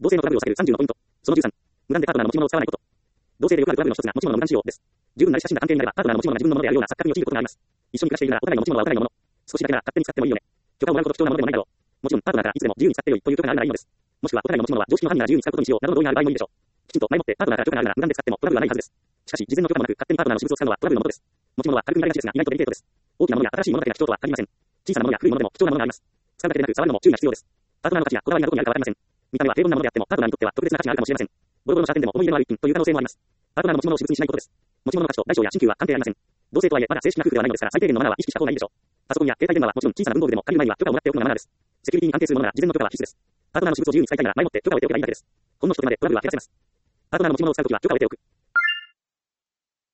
同性のトラブルを避ける30のポイント。その13、無断でパートナーの持ち物を使わないこと。同性でよくあるトラブルの一つが持ち物の無断使用です。十分なり親しんだ関係になれば、パートナーの持ち物が自分のものであるような錯覚に陥ることがあります。一緒に暮らしているなら、お互いの持ち物はお互いのもの。少しだけなら勝手に使ってもいいよね。許可をもらうこと貴重なものでもないだろう。もちろん、パートナーからいつでも自由に使ってよいという許可があるならいいのです。もしくは、お互いの持ち物は常識の範囲なら自由に使うことにしようなどの同意がある場合もいいでしょう。きちんと前もってパートナーから許可があるなら無断で使ってもトラブルはないはずです。しかし、事前の許可もなく勝手にパートナーの私物を使うのはトラブルのもとです。持ち物は軽く見られがちですが、意外とデリケートです。大きなものや新しいものだけが貴重とは限りません。小さなものや古いものでも貴重なものがあります。使うだけでなく触るのも注意が必要です。パートナーの価値やこだわりがどこにあるかわかりません。見た目は平凡なものであってもパートナーにとっては特別な価値があるかもしれません。ボロボロのシャーペンでも思い入れのある一品という可能性もあります。パートナーの持ち物を私物にしないことです。持ち物の価値と大小や新旧は関係ありません。同性とはいえまだ正式な夫婦ではないのですから、最低限のマナーは意識した方がいいでしょう。パソコンや携帯電話はもちろん小さな文房具でも借りる前には許可をもらっておくのがマナーです。セキュリティに関係するものなら事前の許可は必須です。パートナーの私物を自由に使いたいなら前もって許可を得ておけばいいだけです。ほんの一言でトラブルは減らせます。パートナーの持ち物を使うときは許可を得ておく。